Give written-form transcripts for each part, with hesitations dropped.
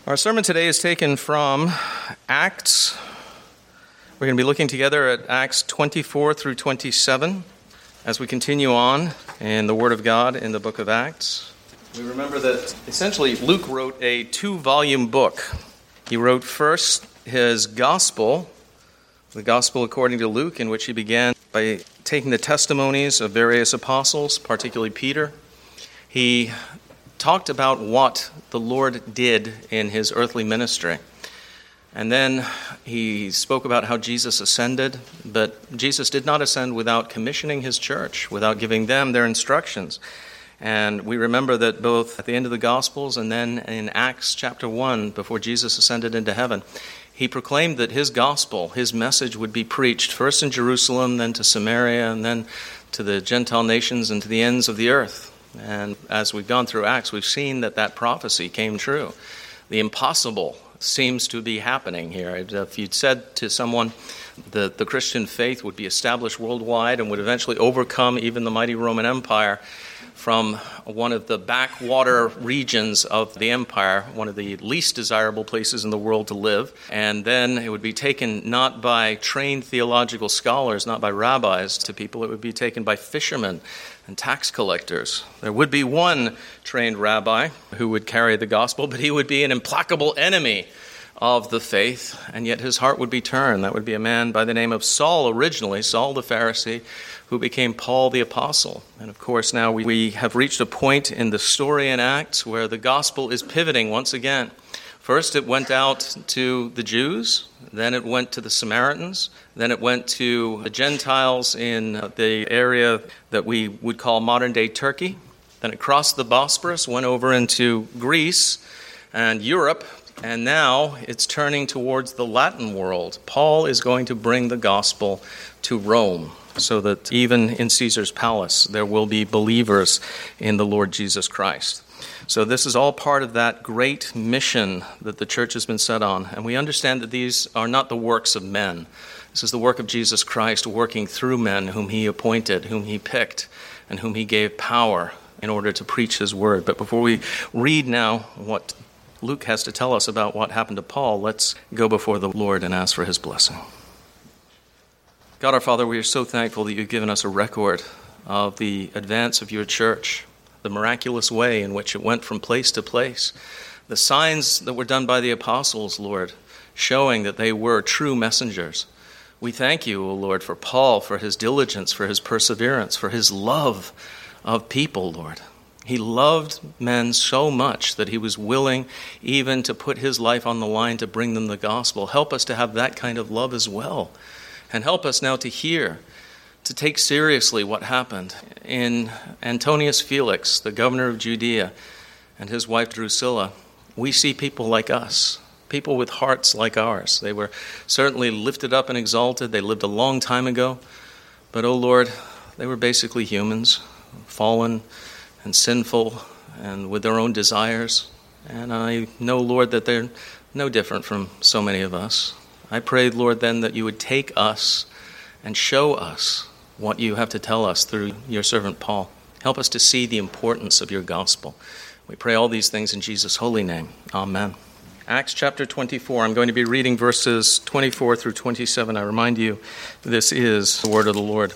Our sermon today is taken from Acts. We're going to be looking together at Acts 24 through 27 as we continue on in the Word of God in the book of Acts. We remember that essentially Luke wrote a 2-volume book. He wrote first his gospel, the gospel according to Luke, in which he began by taking the testimonies of various apostles, particularly Peter. He talked about what the Lord did in his earthly ministry. And then he spoke about how Jesus ascended, but Jesus did not ascend without commissioning his church, without giving them their instructions. And we remember that both at the end of the Gospels and then in Acts chapter 1, before Jesus ascended into heaven, he proclaimed that his gospel, his message would be preached first in Jerusalem, then to Samaria, and then to the Gentile nations and to the ends of the earth. And as we've gone through Acts, we've seen that prophecy came true. The impossible seems to be happening here. If you'd said to someone that the Christian faith would be established worldwide and would eventually overcome even the mighty Roman Empire from one of the backwater regions of the empire, one of the least desirable places in the world to live, and then it would be taken not by trained theological scholars, not by rabbis to people, it would be taken by fishermen and tax collectors. There would be one trained rabbi who would carry the gospel, but he would be an implacable enemy of the faith, and yet his heart would be turned. That would be a man by the name of Saul originally, Saul the Pharisee, who became Paul the Apostle. And of course now we have reached a point in the story in Acts where the gospel is pivoting once again. First it went out to the Jews, then it went to the Samaritans, then it went to the Gentiles in the area that we would call modern-day Turkey. Then it crossed the Bosporus, went over into Greece and Europe, and now it's turning towards the Latin world. Paul is going to bring the gospel to Rome, so that even in Caesar's palace there will be believers in the Lord Jesus Christ. So this is all part of that great mission that the church has been set on. And we understand that these are not the works of men. This is the work of Jesus Christ working through men whom he appointed, whom he picked, and whom he gave power in order to preach his word. But before we read now what Luke has to tell us about what happened to Paul, let's go before the Lord and ask for his blessing. God our Father, we are so thankful that you've given us a record of the advance of your church, the miraculous way in which it went from place to place, the signs that were done by the apostles, Lord, showing that they were true messengers. We thank you, O Lord, for Paul, for his diligence, for his perseverance, for his love of people, Lord. He loved men so much that he was willing even to put his life on the line to bring them the gospel. Help us to have that kind of love as well. And help us now to hear, to take seriously what happened in Antonius Felix, the governor of Judea, and his wife Drusilla. We see people like us, people with hearts like ours. They were certainly lifted up and exalted. They lived a long time ago. But, oh Lord, they were basically humans, fallen and sinful and with their own desires. And I know, Lord, that they're no different from so many of us. I pray, Lord, then that you would take us and show us what you have to tell us through your servant Paul. Help us to see the importance of your gospel. We pray all these things in Jesus' holy name. Amen. Acts chapter 24. I'm going to be reading verses 24 through 27. I remind you, this is the word of the Lord.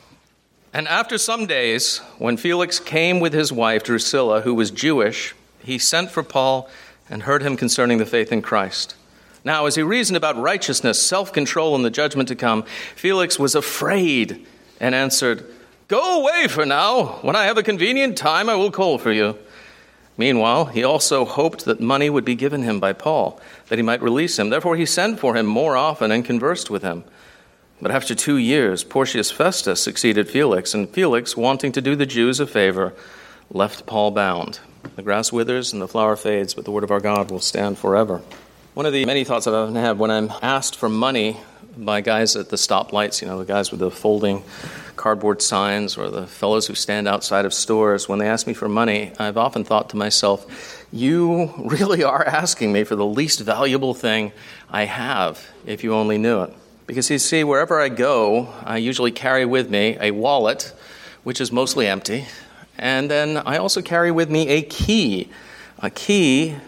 And after some days, when Felix came with his wife Drusilla, who was Jewish, he sent for Paul and heard him concerning the faith in Christ. Now, as he reasoned about righteousness, self-control, and the judgment to come, Felix was afraid and answered, "Go away for now. When I have a convenient time, I will call for you." Meanwhile, he also hoped that money would be given him by Paul, that he might release him. Therefore, he sent for him more often and conversed with him. But after 2 years, Porcius Festus succeeded Felix, and Felix, wanting to do the Jews a favor, left Paul bound. The grass withers and the flower fades, but the word of our God will stand forever. One of the many thoughts I've often had when I'm asked for money by guys at the stoplights, the guys with the folding cardboard signs, or the fellows who stand outside of stores, when they ask me for money, I've often thought to myself, you really are asking me for the least valuable thing I have, if you only knew it. Because you see, wherever I go, I usually carry with me a wallet, which is mostly empty, and then I also carry with me a key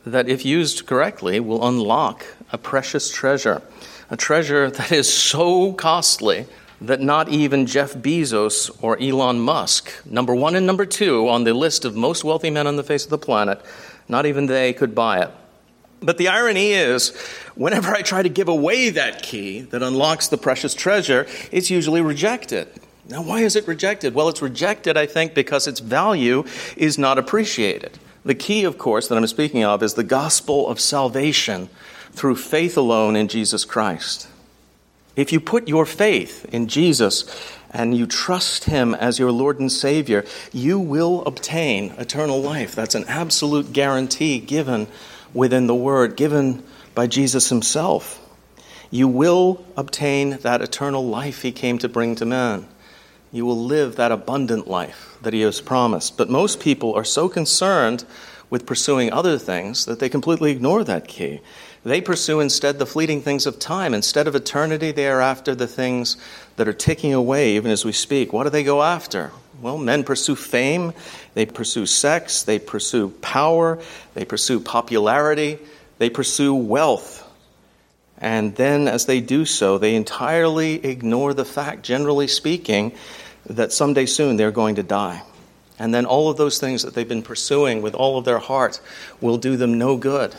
that, if used correctly, will unlock a precious treasure, a treasure that is so costly that not even Jeff Bezos or Elon Musk, number one and number two on the list of most wealthy men on the face of the planet, not even they could buy it. But the irony is, whenever I try to give away that key that unlocks the precious treasure, it's usually rejected. Now, why is it rejected? Well, it's rejected, I think, because its value is not appreciated. The key, of course, that I'm speaking of is the gospel of salvation through faith alone in Jesus Christ. If you put your faith in Jesus and you trust him as your Lord and Savior, you will obtain eternal life. That's an absolute guarantee given within the Word, given by Jesus himself. You will obtain that eternal life he came to bring to man. You will live that abundant life that he has promised. But most people are so concerned with pursuing other things that they completely ignore that key. They pursue instead the fleeting things of time. Instead of eternity, they are after the things that are ticking away even as we speak. What do they go after? Well, men pursue fame, they pursue sex, they pursue power, they pursue popularity, they pursue wealth. And then as they do so, they entirely ignore the fact, generally speaking, that someday soon they're going to die. And then all of those things that they've been pursuing with all of their heart will do them no good.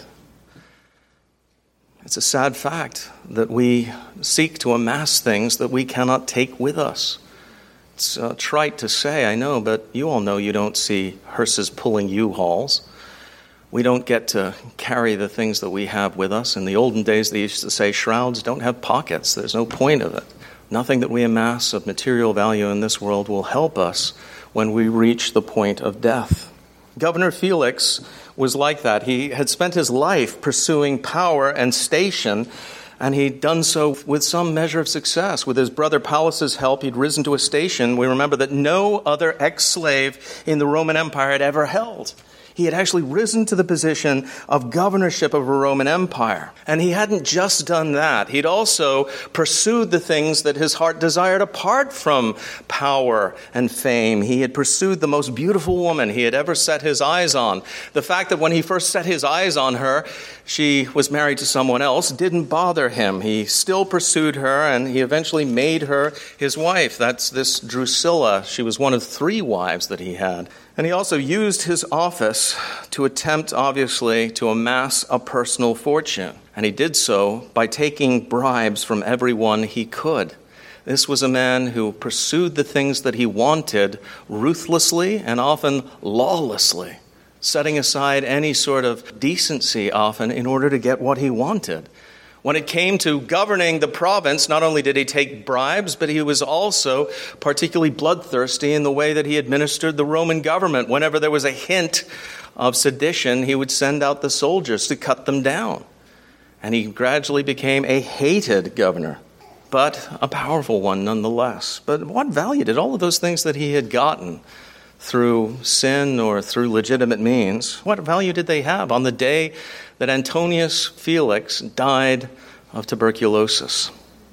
It's a sad fact that we seek to amass things that we cannot take with us. It's trite to say, I know, but you all know you don't see hearses pulling U-Hauls. We don't get to carry the things that we have with us. In the olden days, they used to say shrouds don't have pockets. There's no point of it. Nothing that we amass of material value in this world will help us when we reach the point of death. Governor Felix was like that. He had spent his life pursuing power and station, and he'd done so with some measure of success. With his brother Paulus's help, he'd risen to a station we remember that no other ex-slave in the Roman Empire had ever held. He had actually risen to the position of governorship of a Roman Empire. And he hadn't just done that. He'd also pursued the things that his heart desired apart from power and fame. He had pursued the most beautiful woman he had ever set his eyes on. The fact that when he first set his eyes on her, she was married to someone else didn't bother him. He still pursued her, and he eventually made her his wife. That's this Drusilla. She was one of 3 wives that he had. And he also used his office to attempt, obviously, to amass a personal fortune. And he did so by taking bribes from everyone he could. This was a man who pursued the things that he wanted ruthlessly and often lawlessly, setting aside any sort of decency often in order to get what he wanted. When it came to governing the province, not only did he take bribes, but he was also particularly bloodthirsty in the way that he administered the Roman government. Whenever there was a hint of sedition, he would send out the soldiers to cut them down. And he gradually became a hated governor, but a powerful one nonetheless. But what value did all of those things that he had gotten through sin or through legitimate means, what value did they have on the day that Antonius Felix died of tuberculosis?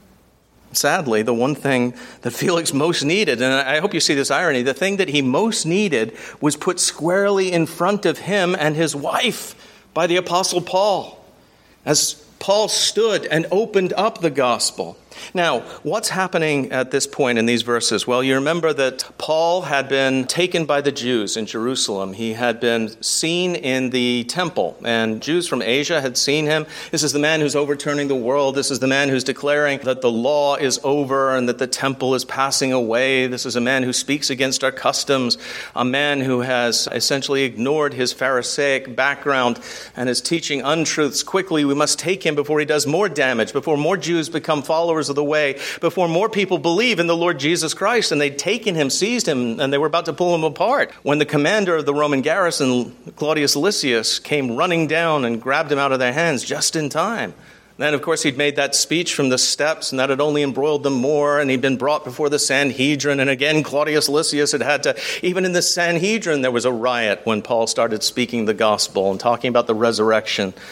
Sadly, the one thing that Felix most needed, and I hope you see this irony, the thing that he most needed was put squarely in front of him and his wife by the Apostle Paul, as Paul stood and opened up the gospel. Now, what's happening at this point in these verses? Well, you remember that Paul had been taken by the Jews in Jerusalem. He had been seen in the temple, and Jews from Asia had seen him. This is the man who's overturning the world. This is the man who's declaring that the law is over and that the temple is passing away. This is a man who speaks against our customs, a man who has essentially ignored his Pharisaic background and is teaching untruths. Quickly, we must take him before he does more damage, before more Jews become followers of the way, before more people believe in the Lord Jesus Christ. And they'd taken him, seized him, and they were about to pull him apart when the commander of the Roman garrison, Claudius Lysias, came running down and grabbed him out of their hands just in time. Then, of course, he'd made that speech from the steps, and that had only embroiled them more, and he'd been brought before the Sanhedrin. And again, Claudius Lysias had to, even in the Sanhedrin, there was a riot when Paul started speaking the gospel and talking about the resurrection.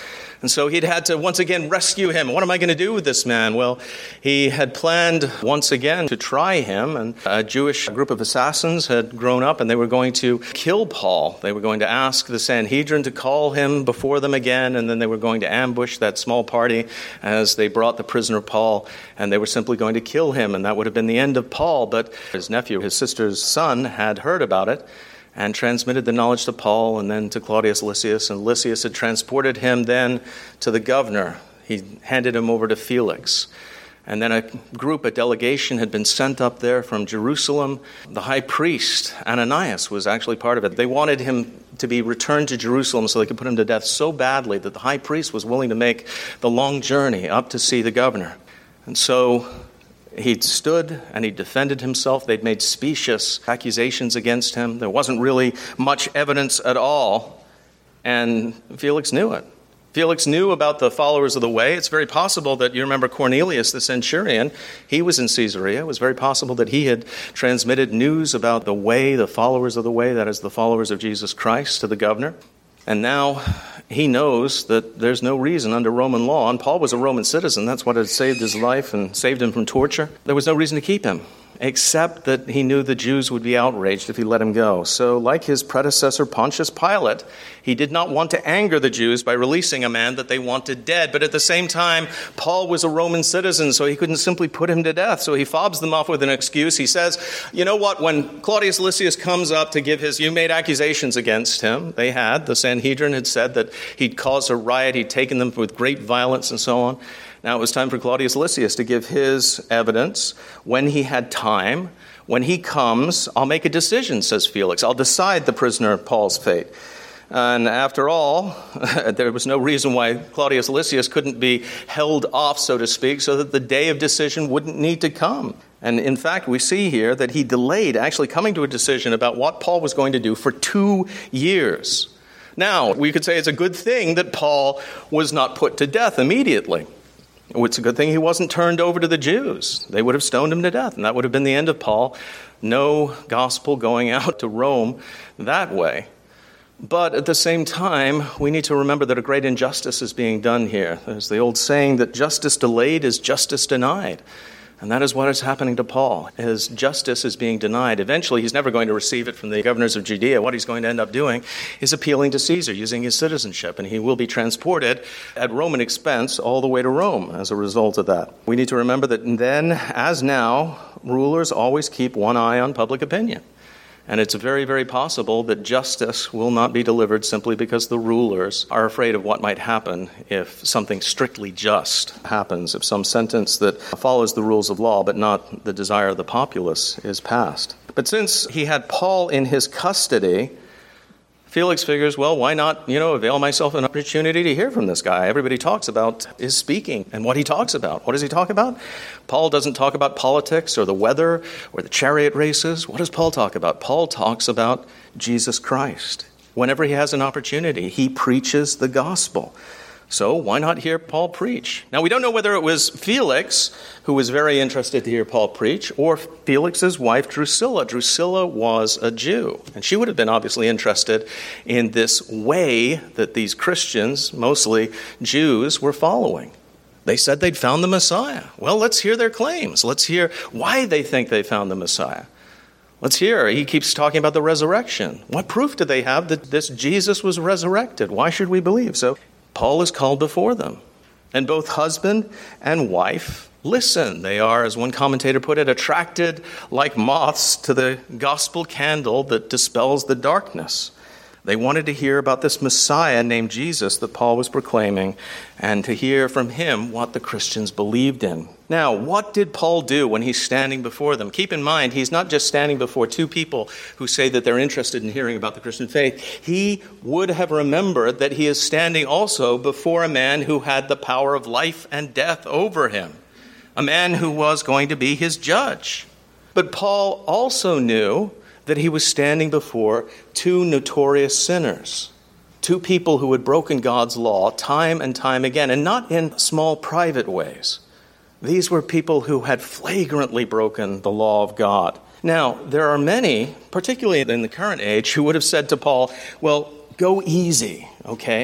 And so he'd had to once again rescue him. What am I going to do with this man? Well, he had planned once again to try him, and a Jewish group of assassins had grown up, and they were going to kill Paul. They were going to ask the Sanhedrin to call him before them again, and then they were going to ambush that small party as they brought the prisoner Paul, and they were simply going to kill him, and that would have been the end of Paul. But his nephew, his sister's son, had heard about it and transmitted the knowledge to Paul and then to Claudius Lysias, and Lysias had transported him then to the governor. He handed him over to Felix. And then a delegation had been sent up there from Jerusalem. The high priest, Ananias, was actually part of it. They wanted him to be returned to Jerusalem so they could put him to death so badly that the high priest was willing to make the long journey up to see the governor. And so he stood and he defended himself. They'd made specious accusations against him. There wasn't really much evidence at all. And Felix knew it. Felix knew about the followers of the way. It's very possible that, you remember Cornelius, the centurion, he was in Caesarea. It was very possible that he had transmitted news about the way, the followers of the way, that is, the followers of Jesus Christ, to the governor. And now he knows that there's no reason under Roman law, and Paul was a Roman citizen. That's what had saved his life and saved him from torture. There was no reason to keep him, except that he knew the Jews would be outraged if he let him go. So like his predecessor Pontius Pilate, he did not want to anger the Jews by releasing a man that they wanted dead. But at the same time, Paul was a Roman citizen, so he couldn't simply put him to death. So he fobs them off with an excuse. He says, you know what, when Claudius Lysias comes up to give you made accusations against him. They had. The Sanhedrin had said that he'd caused a riot, he'd taken them with great violence and so on. Now it was time for Claudius Lysias to give his evidence when he had time. When he comes, I'll make a decision, says Felix. I'll decide the prisoner Paul's fate. And after all, there was no reason why Claudius Lysias couldn't be held off, so to speak, so that the day of decision wouldn't need to come. And in fact, we see here that he delayed actually coming to a decision about what Paul was going to do for 2 years. Now, we could say it's a good thing that Paul was not put to death immediately. It's a good thing he wasn't turned over to the Jews. They would have stoned him to death, and that would have been the end of Paul. No gospel going out to Rome that way. But at the same time, we need to remember that a great injustice is being done here. There's the old saying that justice delayed is justice denied. And that is what is happening to Paul. His justice is being denied. Eventually, he's never going to receive it from the governors of Judea. What he's going to end up doing is appealing to Caesar, using his citizenship, and he will be transported at Roman expense all the way to Rome as a result of that. We need to remember that then, as now, rulers always keep one eye on public opinion. And it's very, very possible that justice will not be delivered simply because the rulers are afraid of what might happen if something strictly just happens, if some sentence that follows the rules of law but not the desire of the populace is passed. But since he had Paul in his custody, Felix figures, well, why not, avail myself an opportunity to hear from this guy? Everybody talks about his speaking and what he talks about. What does he talk about? Paul doesn't talk about politics or the weather or the chariot races. What does Paul talk about? Paul talks about Jesus Christ. Whenever he has an opportunity, he preaches the gospel. So why not hear Paul preach? Now, we don't know whether it was Felix who was very interested to hear Paul preach, or Felix's wife Drusilla. Drusilla was a Jew, and she would have been obviously interested in this way that these Christians, mostly Jews, were following. They said they'd found the Messiah. Well, let's hear their claims. Let's hear why they think they found the Messiah. Let's hear. He keeps talking about the resurrection. What proof do they have that this Jesus was resurrected? Why should we believe? So Paul is called before them, and both husband and wife listen. They are, as one commentator put it, attracted like moths to the gospel candle that dispels the darkness. They wanted to hear about this Messiah named Jesus that Paul was proclaiming, and to hear from him what the Christians believed in. Now, what did Paul do when he's standing before them? Keep in mind, he's not just standing before two people who say that they're interested in hearing about the Christian faith. He would have remembered that he is standing also before a man who had the power of life and death over him, a man who was going to be his judge. But Paul also knew that he was standing before two notorious sinners, two people who had broken God's law time and time again, and not in small private ways. These were people who had flagrantly broken the law of God. Now, there are many, particularly in the current age, who would have said to Paul, well, go easy, okay?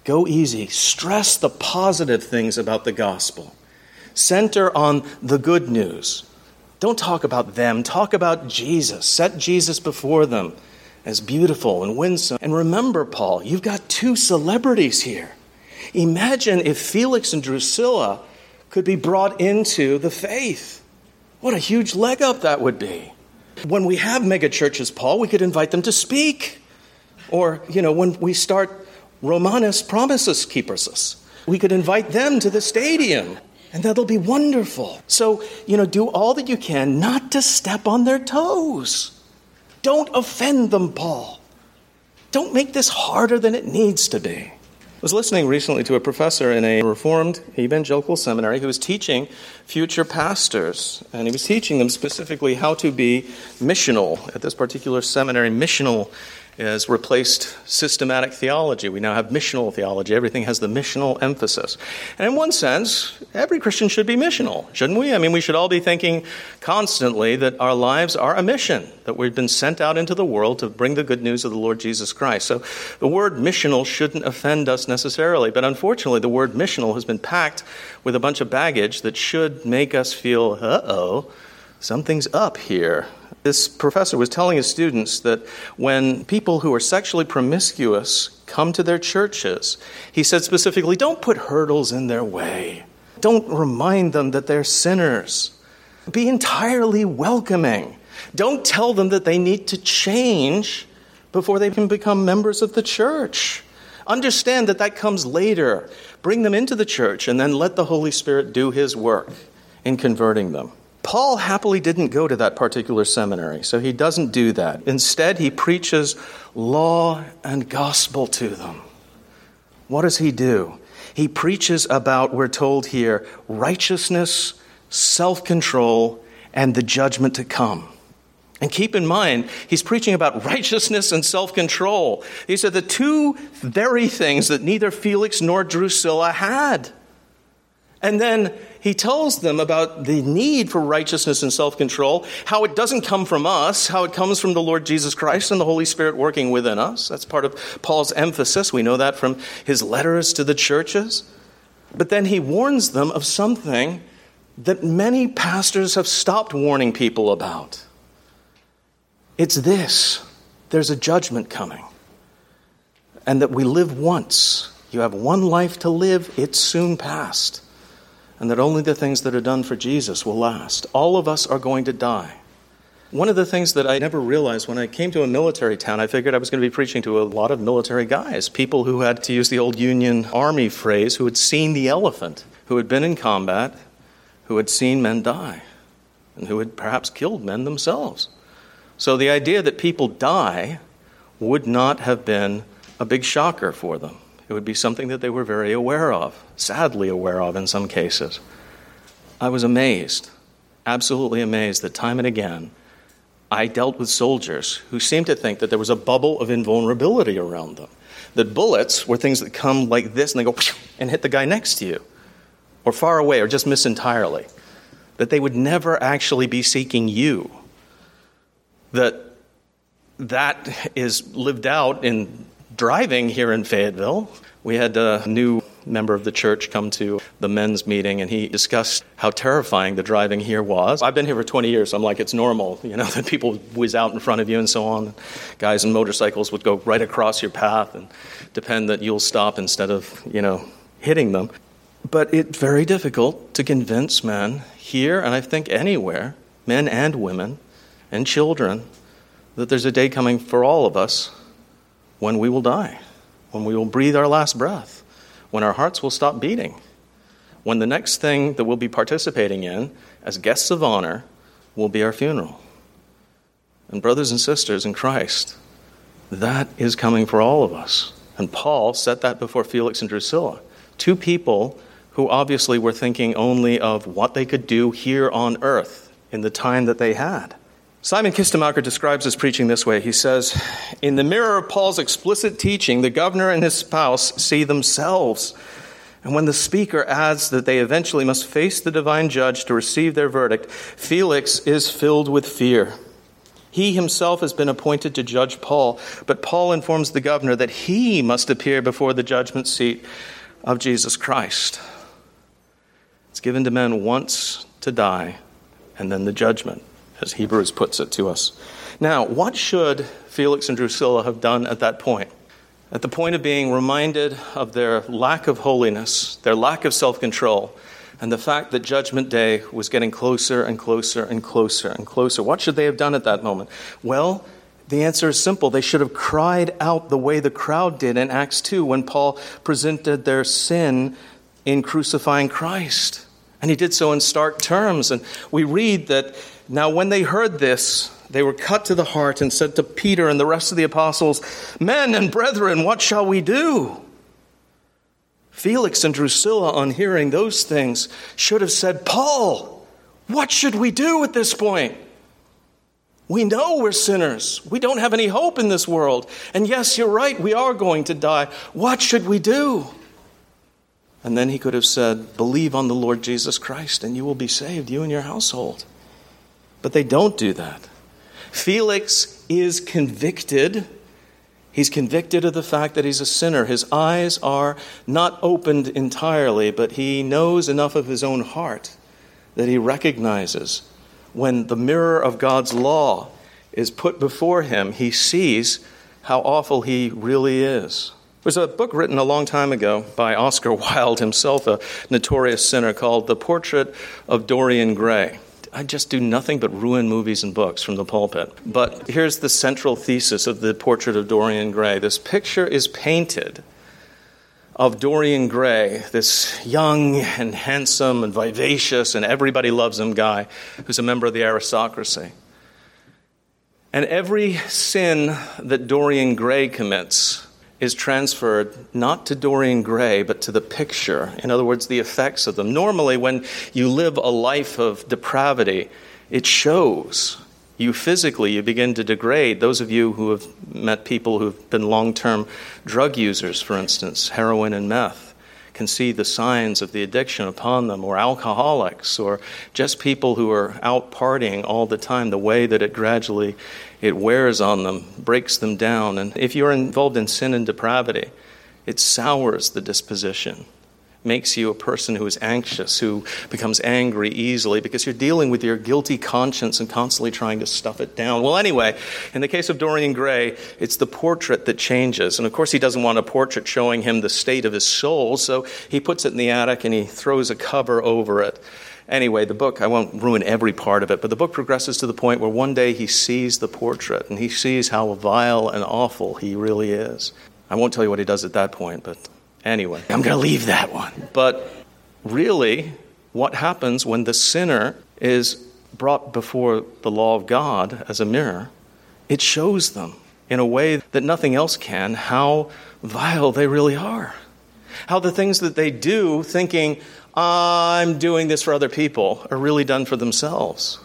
Go easy. Stress the positive things about the gospel. Center on the good news. Don't talk about them. Talk about Jesus. Set Jesus before them as beautiful and winsome. And remember, Paul, you've got two celebrities here. Imagine if Felix and Drusilla could be brought into the faith. What a huge leg up that would be. When we have mega churches, Paul, we could invite them to speak. Or, when we start Romanus Promises Keepers, we could invite them to the stadium. And that'll be wonderful. So, do all that you can not to step on their toes. Don't offend them, Paul. Don't make this harder than it needs to be. I was listening recently to a professor in a Reformed evangelical seminary who was teaching future pastors. And he was teaching them specifically how to be missional. At this particular seminary, missional has replaced systematic theology. We now have missional theology. Everything has the missional emphasis. And in one sense, every Christian should be missional, shouldn't we? I mean, we should all be thinking constantly that our lives are a mission, that we've been sent out into the world to bring the good news of the Lord Jesus Christ. So the word missional shouldn't offend us necessarily, but unfortunately the word missional has been packed with a bunch of baggage that should make us feel, something's up here. This professor was telling his students that when people who are sexually promiscuous come to their churches, he said specifically, don't put hurdles in their way. Don't remind them that they're sinners. Be entirely welcoming. Don't tell them that they need to change before they can become members of the church. Understand that comes later. Bring them into the church and then let the Holy Spirit do his work in converting them. Paul happily didn't go to that particular seminary, so he doesn't do that. Instead, he preaches law and gospel to them. What does he do? He preaches about, we're told here, righteousness, self-control, and the judgment to come. And keep in mind, he's preaching about righteousness and self-control. These are the two very things that neither Felix nor Drusilla had. And then he tells them about the need for righteousness and self-control, how it doesn't come from us, how it comes from the Lord Jesus Christ and the Holy Spirit working within us. That's part of Paul's emphasis. We know that from his letters to the churches. But then he warns them of something that many pastors have stopped warning people about. It's this: there's a judgment coming. And that we live once. You have one life to live, it's soon past. And that only the things that are done for Jesus will last. All of us are going to die. One of the things that I never realized when I came to a military town, I figured I was going to be preaching to a lot of military guys, people who had, to use the old Union Army phrase, who had seen the elephant, who had been in combat, who had seen men die, and who had perhaps killed men themselves. So the idea that people die would not have been a big shocker for them. It would be something that they were very aware of, sadly aware of in some cases. I was amazed, absolutely amazed that time and again, I dealt with soldiers who seemed to think that there was a bubble of invulnerability around them. That bullets were things that come like this and they go and hit the guy next to you, or far away, or just miss entirely. That they would never actually be seeking you. That is lived out in driving here in Fayetteville. We had a new member of the church come to the men's meeting, and he discussed how terrifying the driving here was. I've been here for 20 years, so I'm like, it's normal, that people whiz out in front of you and so on. Guys in motorcycles would go right across your path and depend that you'll stop instead of, hitting them. But it's very difficult to convince men here, and I think anywhere, men and women and children, that there's a day coming for all of us when we will die, when we will breathe our last breath, when our hearts will stop beating, when the next thing that we'll be participating in as guests of honor will be our funeral. And brothers and sisters in Christ, that is coming for all of us. And Paul set that before Felix and Drusilla, two people who obviously were thinking only of what they could do here on earth in the time that they had. Simon Kistemacher describes his preaching this way. He says, in the mirror of Paul's explicit teaching, the governor and his spouse see themselves. And when the speaker adds that they eventually must face the divine judge to receive their verdict, Felix is filled with fear. He himself has been appointed to judge Paul, but Paul informs the governor that he must appear before the judgment seat of Jesus Christ. It's given to men once to die, and then the judgment, as Hebrews puts it to us. Now, what should Felix and Drusilla have done at that point? At the point of being reminded of their lack of holiness, their lack of self-control, and the fact that Judgment Day was getting closer and closer and closer and closer. What should they have done at that moment? Well, the answer is simple. They should have cried out the way the crowd did in Acts 2 when Paul presented their sin in crucifying Christ. And he did so in stark terms. And we read that now when they heard this, they were cut to the heart and said to Peter and the rest of the apostles, "Men and brethren, what shall we do?" Felix and Drusilla, on hearing those things, should have said, "Paul, what should we do at this point? We know we're sinners. We don't have any hope in this world. And yes, you're right, we are going to die. What should we do?" And then he could have said, "Believe on the Lord Jesus Christ and you will be saved, you and your household." But they don't do that. Felix is convicted. He's convicted of the fact that he's a sinner. His eyes are not opened entirely, but he knows enough of his own heart that he recognizes when the mirror of God's law is put before him, he sees how awful he really is. There's a book written a long time ago by Oscar Wilde, himself a notorious sinner, called The Portrait of Dorian Gray. I just do nothing but ruin movies and books from the pulpit. But here's the central thesis of The Portrait of Dorian Gray. This picture is painted of Dorian Gray, this young and handsome and vivacious and everybody loves him guy who's a member of the aristocracy. And every sin that Dorian Gray commits is transferred not to Dorian Gray, but to the picture. In other words, the effects of them. Normally, when you live a life of depravity, it shows. You physically, you begin to degrade. Those of you who have met people who have been long-term drug users, for instance, heroin and meth, can see the signs of the addiction upon them, or alcoholics, or just people who are out partying all the time, the way that it gradually it wears on them, breaks them down. And if you're involved in sin and depravity, it sours the disposition, makes you a person who is anxious, who becomes angry easily because you're dealing with your guilty conscience and constantly trying to stuff it down. Well, anyway, in the case of Dorian Gray, it's the portrait that changes. And of course, he doesn't want a portrait showing him the state of his soul, so he puts it in the attic and he throws a cover over it. Anyway, the book, I won't ruin every part of it, but the book progresses to the point where one day he sees the portrait and he sees how vile and awful he really is. I won't tell you what he does at that point, but anyway, I'm going to leave that one. But really, what happens when the sinner is brought before the law of God as a mirror, it shows them in a way that nothing else can how vile they really are. How the things that they do, thinking, I'm doing this for other people, are really done for themselves.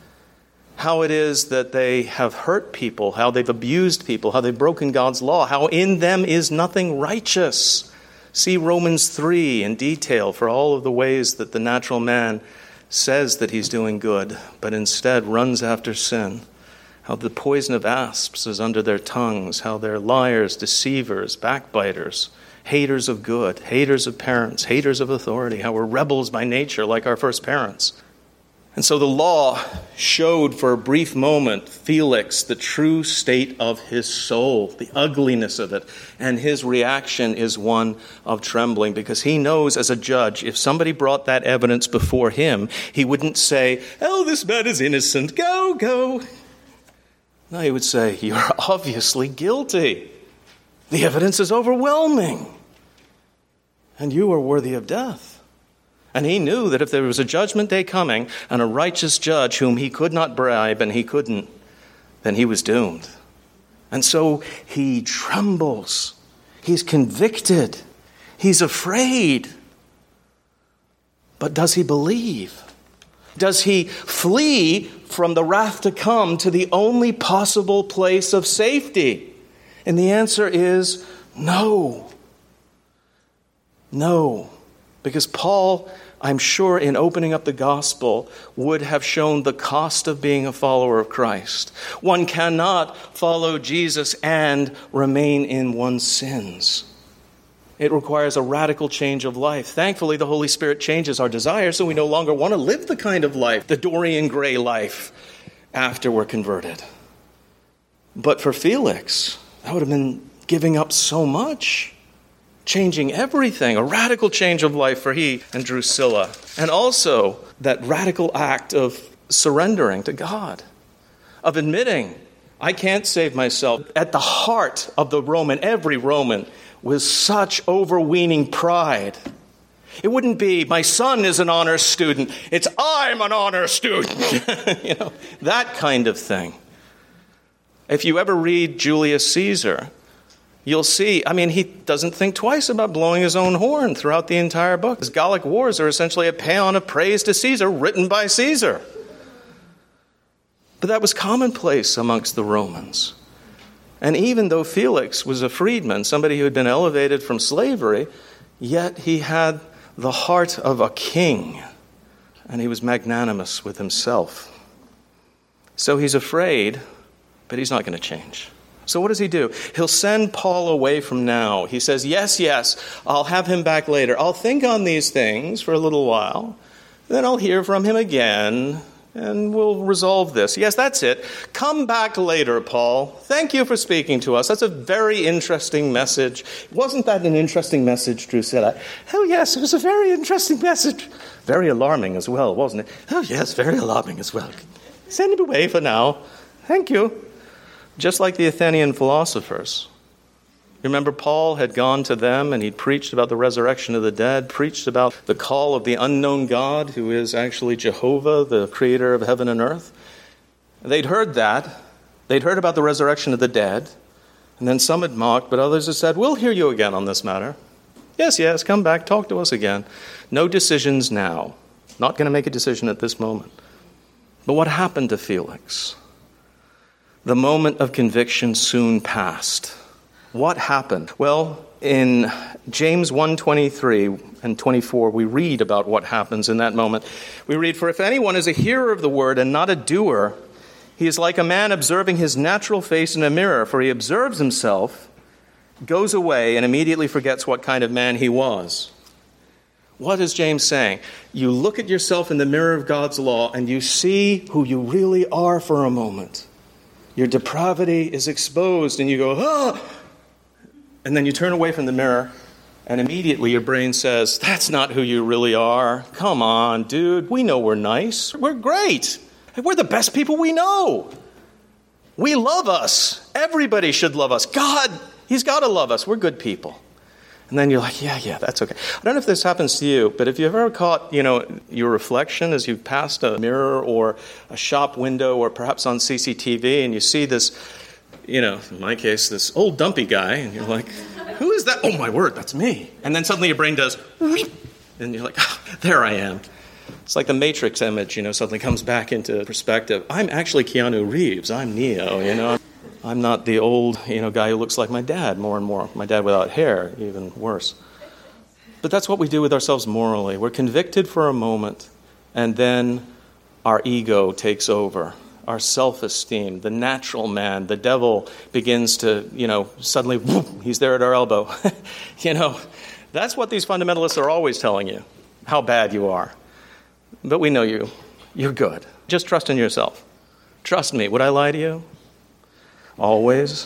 How it is that they have hurt people, how they've abused people, how they've broken God's law, how in them is nothing righteous. See Romans 3 in detail for all of the ways that the natural man says that he's doing good, but instead runs after sin. How the poison of asps is under their tongues, how they're liars, deceivers, backbiters, haters of good, haters of parents, haters of authority, how we're rebels by nature like our first parents. And so the law showed for a brief moment Felix the true state of his soul, the ugliness of it. And his reaction is one of trembling because he knows as a judge, if somebody brought that evidence before him, he wouldn't say, "Oh, this man is innocent, go." No, he would say, "You're obviously guilty. The evidence is overwhelming. And you are worthy of death." And he knew that if there was a judgment day coming and a righteous judge whom he could not bribe and he couldn't, then he was doomed. And so he trembles. He's convicted. He's afraid. But does he believe? Does he flee from the wrath to come to the only possible place of safety? And the answer is no. No. Because Paul, I'm sure, in opening up the gospel, would have shown the cost of being a follower of Christ. One cannot follow Jesus and remain in one's sins. It requires a radical change of life. Thankfully, the Holy Spirit changes our desires, so we no longer want to live the kind of life, the Dorian Gray life, after we're converted. But for Felix, that would have been giving up so much, changing everything, a radical change of life for he and Drusilla. And also that radical act of surrendering to God, of admitting, I can't save myself. At the heart of the Roman, every Roman, was such overweening pride. It wouldn't be, my son is an honor student. It's, I'm an honor student. That kind of thing. If you ever read Julius Caesar, you'll see, he doesn't think twice about blowing his own horn throughout the entire book. His Gallic Wars are essentially a paean of praise to Caesar, written by Caesar. But that was commonplace amongst the Romans. And even though Felix was a freedman, somebody who had been elevated from slavery, yet he had the heart of a king, and he was magnanimous with himself. So he's afraid, but he's not going to change. So what does he do? He'll send Paul away from now. He says, yes, I'll have him back later. I'll think on these things for a little while. Then I'll hear from him again, and we'll resolve this. Yes, that's it. Come back later, Paul. Thank you for speaking to us. That's a very interesting message. Wasn't that an interesting message, Drusilla? Oh, yes, it was a very interesting message. Very alarming as well, wasn't it? Oh, yes, very alarming as well. Send him away for now. Thank you. Just like the Athenian philosophers. Remember, Paul had gone to them and he'd preached about the resurrection of the dead, preached about the call of the unknown God, who is actually Jehovah, the creator of heaven and earth. They'd heard that. They'd heard about the resurrection of the dead. And then some had mocked, but others had said, we'll hear you again on this matter. Yes, come back, talk to us again. No decisions now. Not going to make a decision at this moment. But what happened to Felix? The moment of conviction soon passed. What happened? Well, in James 1:23 and 24, we read about what happens in that moment. We read, for if anyone is a hearer of the word and not a doer, he is like a man observing his natural face in a mirror, for he observes himself, goes away, and immediately forgets what kind of man he was. What is James saying? You look at yourself in the mirror of God's law and you see who you really are for a moment. Your depravity is exposed and you go, ah! And then you turn away from the mirror and immediately your brain says, that's not who you really are. Come on, dude. We know we're nice. We're great. We're the best people we know. We love us. Everybody should love us. God, he's got to love us. We're good people. And then you're like, yeah, that's okay. I don't know if this happens to you, but if you've ever caught, your reflection as you've passed a mirror or a shop window or perhaps on CCTV and you see this, in my case, this old dumpy guy, and you're like, who is that? Oh, my word, that's me. And then suddenly your brain does, and you're like, there I am. It's like the Matrix image, suddenly comes back into perspective. I'm actually Keanu Reeves. I'm Neo, I'm not the old, guy who looks like my dad more and more. My dad without hair, even worse. But that's what we do with ourselves morally. We're convicted for a moment, and then our ego takes over. Our self-esteem, the natural man, the devil begins to, suddenly, whoop, he's there at our elbow. That's what these fundamentalists are always telling you, how bad you are. But we know you're good. Just trust in yourself. Trust me. Would I lie to you? Always.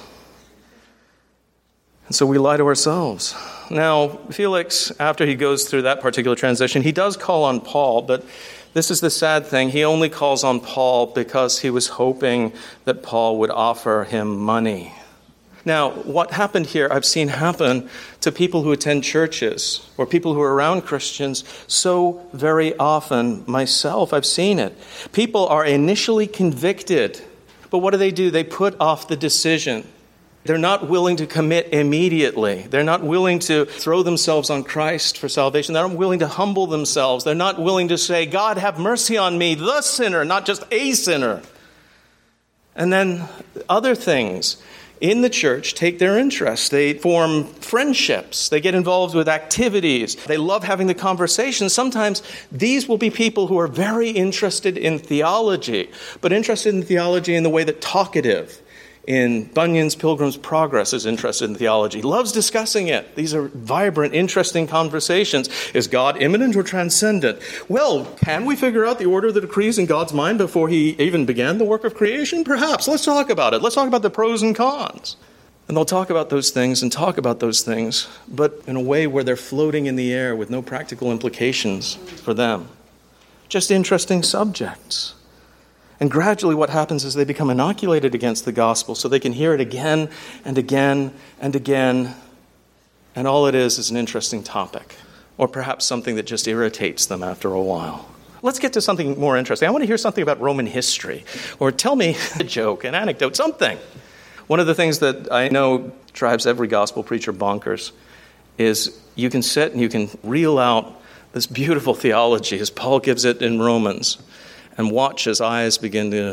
And so we lie to ourselves. Now, Felix, after he goes through that particular transition, he does call on Paul, but this is the sad thing. He only calls on Paul because he was hoping that Paul would offer him money. Now, what happened here, I've seen happen to people who attend churches or people who are around Christians so very often. Myself, I've seen it. People are initially convicted, but what do? They put off the decision. They're not willing to commit immediately. They're not willing to throw themselves on Christ for salvation. They're not willing to humble themselves. They're not willing to say, God, have mercy on me, the sinner, not just a sinner. And then other things in the church take their interest. They form friendships. They get involved with activities. They love having the conversation. Sometimes these will be people who are very interested in theology, but interested in theology in the way that Talkative in Bunyan's Pilgrim's Progress is interested in theology, loves discussing it. These are vibrant, interesting conversations. Is God immanent or transcendent? Well, can we figure out the order of the decrees in God's mind before he even began the work of creation? Perhaps. Let's talk about it. Let's talk about the pros and cons. And they'll talk about those things and talk about those things, but in a way where they're floating in the air with no practical implications for them. Just interesting subjects. And gradually what happens is they become inoculated against the gospel so they can hear it again and again and again. And all it is an interesting topic, or perhaps something that just irritates them after a while. Let's get to something more interesting. I want to hear something about Roman history, or tell me a joke, an anecdote, something. One of the things that I know drives every gospel preacher bonkers is you can sit and you can reel out this beautiful theology as Paul gives it in Romans, and watch his eyes begin to,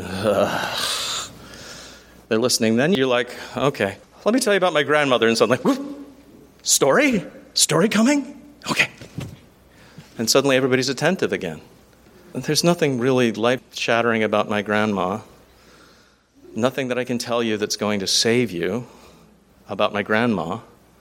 they're listening. Then you're like, okay, let me tell you about my grandmother. And suddenly, whoop, story coming? Okay. And suddenly everybody's attentive again. And there's nothing really life-shattering about my grandma. Nothing that I can tell you that's going to save you about my grandma.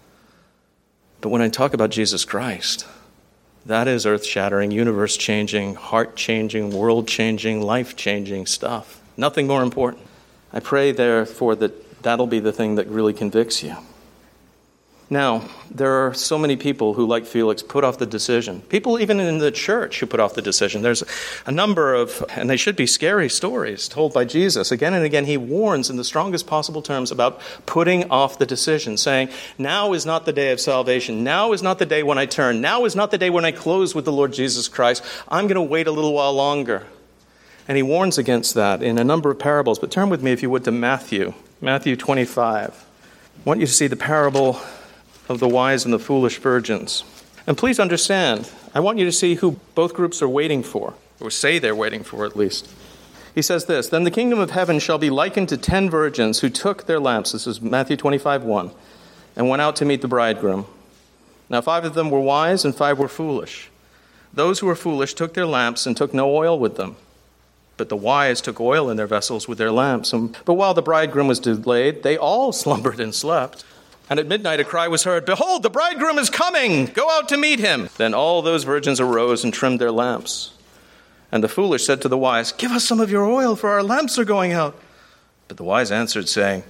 But when I talk about Jesus Christ, that is earth-shattering, universe-changing, heart-changing, world-changing, life-changing stuff. Nothing more important. I pray, therefore, that that'll be the thing that really convicts you. Now, there are so many people who, like Felix, put off the decision. People even in the church who put off the decision. There's a number of, and they should be scary stories told by Jesus. Again and again, he warns in the strongest possible terms about putting off the decision, saying, now is not the day of salvation. Now is not the day when I turn. Now is not the day when I close with the Lord Jesus Christ. I'm going to wait a little while longer. And he warns against that in a number of parables. But turn with me, if you would, to Matthew 25. I want you to see the parable of the wise and the foolish virgins. And please understand, I want you to see who both groups are waiting for, or say they're waiting for at least. He says this, then the kingdom of heaven shall be likened to 10 virgins who took their lamps, this is Matthew 25:1, and went out to meet the bridegroom. Now 5 of them were wise and 5 were foolish. Those who were foolish took their lamps and took no oil with them. But the wise took oil in their vessels with their lamps. But while the bridegroom was delayed, they all slumbered and slept. And at midnight a cry was heard, behold, the bridegroom is coming! Go out to meet him! Then all those virgins arose and trimmed their lamps. And the foolish said to the wise, give us some of your oil, for our lamps are going out. But the wise answered, saying,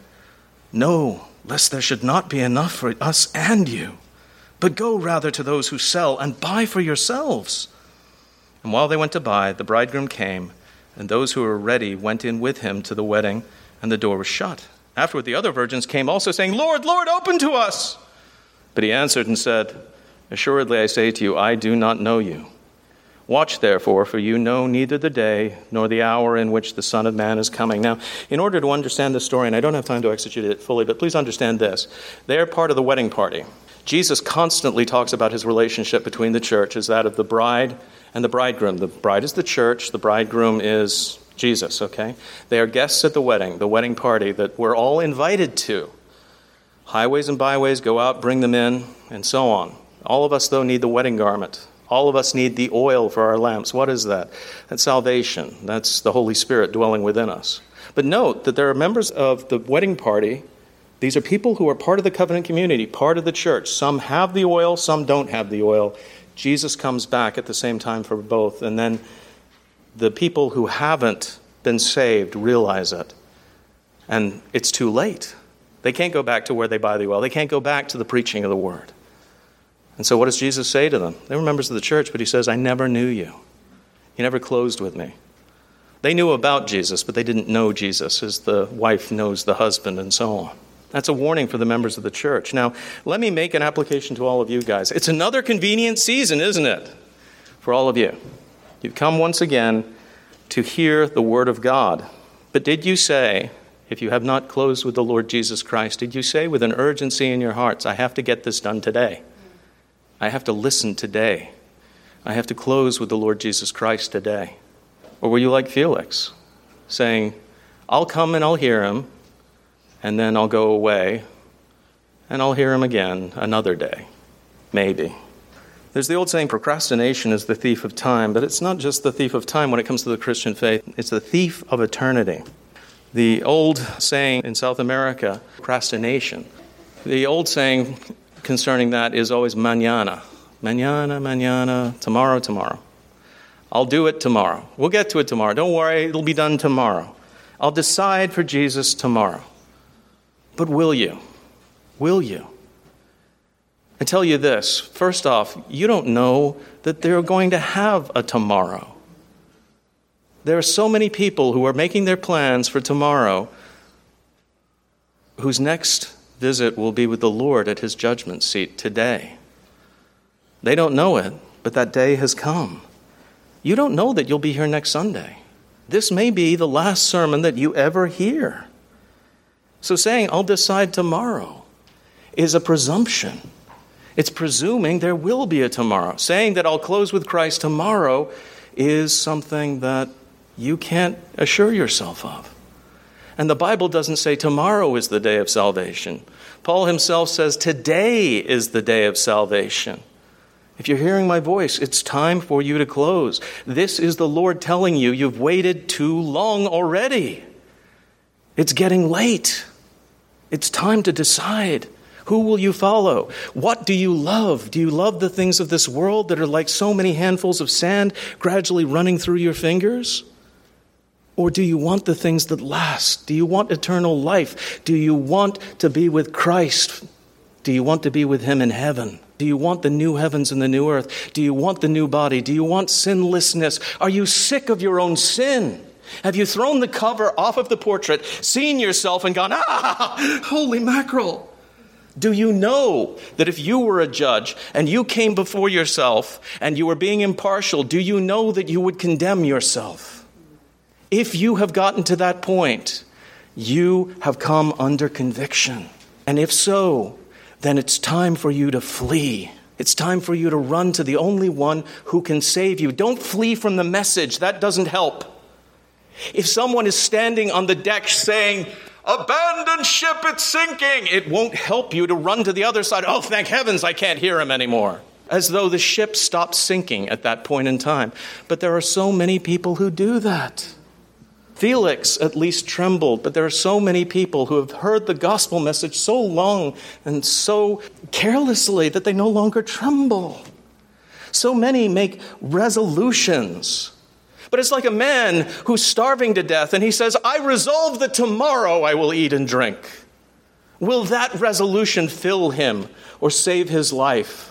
no, lest there should not be enough for us and you. But go rather to those who sell and buy for yourselves. And while they went to buy, the bridegroom came, and those who were ready went in with him to the wedding, and the door was shut. Afterward, the other virgins came also, saying, Lord, Lord, open to us. But he answered and said, assuredly I say to you, I do not know you. Watch therefore, for you know neither the day nor the hour in which the Son of Man is coming. Now, in order to understand this story, and I don't have time to exegete it fully, but please understand this. They're part of the wedding party. Jesus constantly talks about his relationship between the church as that of the bride and the bridegroom. The bride is the church, the bridegroom is Jesus, okay? They are guests at the wedding party that we're all invited to. Highways and byways, go out, bring them in, and so on. All of us, though, need the wedding garment. All of us need the oil for our lamps. What is that? That's salvation. That's the Holy Spirit dwelling within us. But note that there are members of the wedding party. These are people who are part of the covenant community, part of the church. Some have the oil, some don't have the oil. Jesus comes back at the same time for both, and then the people who haven't been saved realize it. And it's too late. They can't go back to where they buy the oil. They can't go back to the preaching of the word. And so what does Jesus say to them? They were members of the church, but he says, I never knew you. You never closed with me. They knew about Jesus, but they didn't know Jesus as the wife knows the husband and so on. That's a warning for the members of the church. Now, let me make an application to all of you guys. It's another convenient season, isn't it? For all of you. You've come once again to hear the word of God. But did you say, if you have not closed with the Lord Jesus Christ, did you say with an urgency in your hearts, I have to get this done today? I have to listen today. I have to close with the Lord Jesus Christ today. Or were you like Felix, saying, I'll come and I'll hear him, and then I'll go away, and I'll hear him again another day, maybe. There's the old saying, procrastination is the thief of time, but it's not just the thief of time when it comes to the Christian faith. It's the thief of eternity. The old saying in South America, procrastination, the old saying concerning that is always mañana. Mañana, mañana, tomorrow, tomorrow. I'll do it tomorrow. We'll get to it tomorrow. Don't worry, it'll be done tomorrow. I'll decide for Jesus tomorrow. But will you? Will you? I tell you this, first off, you don't know that they're going to have a tomorrow. There are so many people who are making their plans for tomorrow whose next visit will be with the Lord at his judgment seat today. They don't know it, but that day has come. You don't know that you'll be here next Sunday. This may be the last sermon that you ever hear. So saying, I'll decide tomorrow, is a presumption. It's presuming there will be a tomorrow. Saying that I'll close with Christ tomorrow is something that you can't assure yourself of. And the Bible doesn't say tomorrow is the day of salvation. Paul himself says today is the day of salvation. If you're hearing my voice, it's time for you to close. This is the Lord telling you you've waited too long already. It's getting late. It's time to decide. Who will you follow? What do you love? Do you love the things of this world that are like so many handfuls of sand gradually running through your fingers? Or do you want the things that last? Do you want eternal life? Do you want to be with Christ? Do you want to be with him in heaven? Do you want the new heavens and the new earth? Do you want the new body? Do you want sinlessness? Are you sick of your own sin? Have you thrown the cover off of the portrait, seen yourself and gone, holy mackerel? Do you know that if you were a judge and you came before yourself and you were being impartial, do you know that you would condemn yourself? If you have gotten to that point, you have come under conviction. And if so, then it's time for you to flee. It's time for you to run to the only one who can save you. Don't flee from the message. That doesn't help. If someone is standing on the deck saying, abandon ship, it's sinking, it won't help you to run to the other side. Oh, thank heavens I can't hear him anymore. As though the ship stopped sinking at that point in time. But there are so many people who do that. Felix at least trembled, but there are so many people who have heard the gospel message so long and so carelessly that they no longer tremble. So many make resolutions. But it's like a man who's starving to death and he says, I resolve that tomorrow I will eat and drink. Will that resolution fill him or save his life?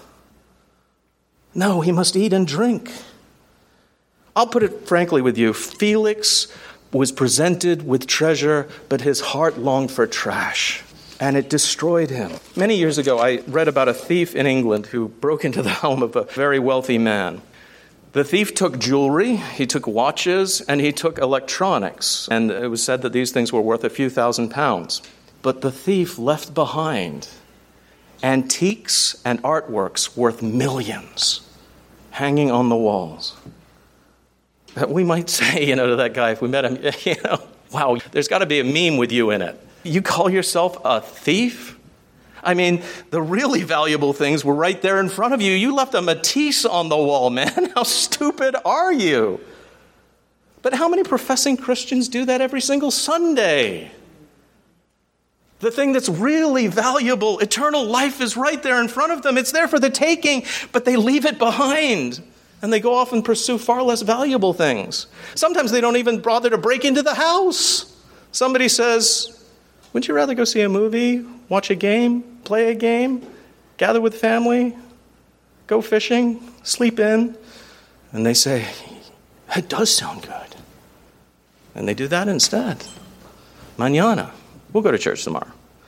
No, he must eat and drink. I'll put it frankly with you. Felix was presented with treasure, but his heart longed for trash, and it destroyed him. Many years ago, I read about a thief in England who broke into the home of a very wealthy man. The thief took jewelry, he took watches, and he took electronics. And it was said that these things were worth a few £1,000s. But the thief left behind antiques and artworks worth millions hanging on the walls. We might say, to that guy, if we met him, wow, there's got to be a meme with you in it. You call yourself a thief? I mean, the really valuable things were right there in front of you. You left a Matisse on the wall, man. How stupid are you? But how many professing Christians do that every single Sunday? The thing that's really valuable, eternal life, is right there in front of them. It's there for the taking, but they leave it behind. And they go off and pursue far less valuable things. Sometimes they don't even bother to break into the house. Somebody says, wouldn't you rather go see a movie, watch a game, play a game, gather with family, go fishing, sleep in? And they say, it does sound good. And they do that instead. Mañana. We'll go to church tomorrow.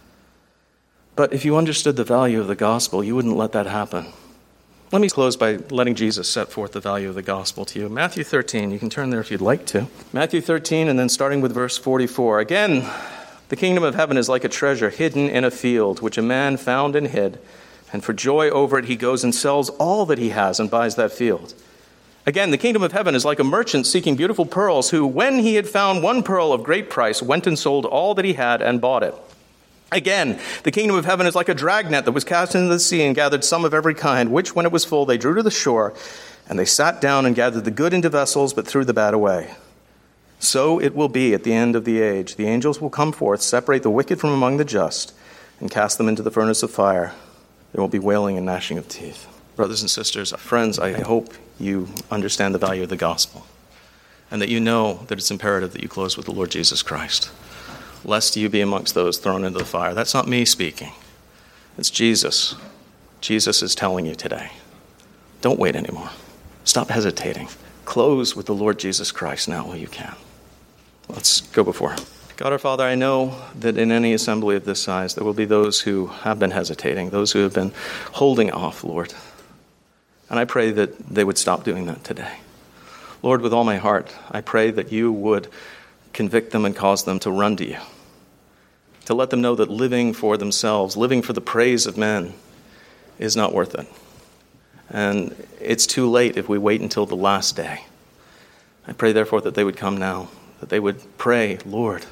But if you understood the value of the gospel, you wouldn't let that happen. Let me close by letting Jesus set forth the value of the gospel to you. Matthew 13, you can turn there if you'd like to. Matthew 13, and then starting with verse 44. Again, the kingdom of heaven is like a treasure hidden in a field, which a man found and hid. And for joy over it, he goes and sells all that he has and buys that field. Again, the kingdom of heaven is like a merchant seeking beautiful pearls, who, when he had found one pearl of great price, went and sold all that he had and bought it. Again, the kingdom of heaven is like a dragnet that was cast into the sea and gathered some of every kind, which when it was full they drew to the shore, and they sat down and gathered the good into vessels, but threw the bad away. So it will be at the end of the age. The angels will come forth, separate the wicked from among the just, and cast them into the furnace of fire. There will be wailing and gnashing of teeth. Brothers and sisters, friends, I hope you understand the value of the gospel, and that you know that it's imperative that you close with the Lord Jesus Christ, lest you be amongst those thrown into the fire. That's not me speaking. It's Jesus. Jesus is telling you today. Don't wait anymore. Stop hesitating. Close with the Lord Jesus Christ now while you can. Let's go before him. God our Father, I know that in any assembly of this size there will be those who have been hesitating, those who have been holding off, Lord. And I pray that they would stop doing that today. Lord, with all my heart, I pray that you would convict them and cause them to run to you, to let them know that living for themselves, living for the praise of men, is not worth it. And it's too late if we wait until the last day. I pray, therefore, that they would come now, that they would pray, Lord,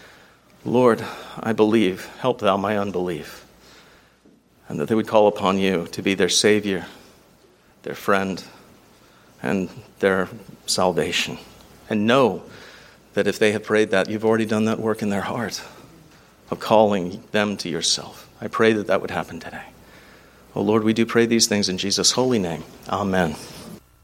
I believe, help thou my unbelief. And that they would call upon you to be their Savior, their friend, and their salvation. And know that if they have prayed that, you've already done that work in their heart of calling them to yourself. I pray that that would happen today. Oh Lord, we do pray these things in Jesus' holy name. Amen.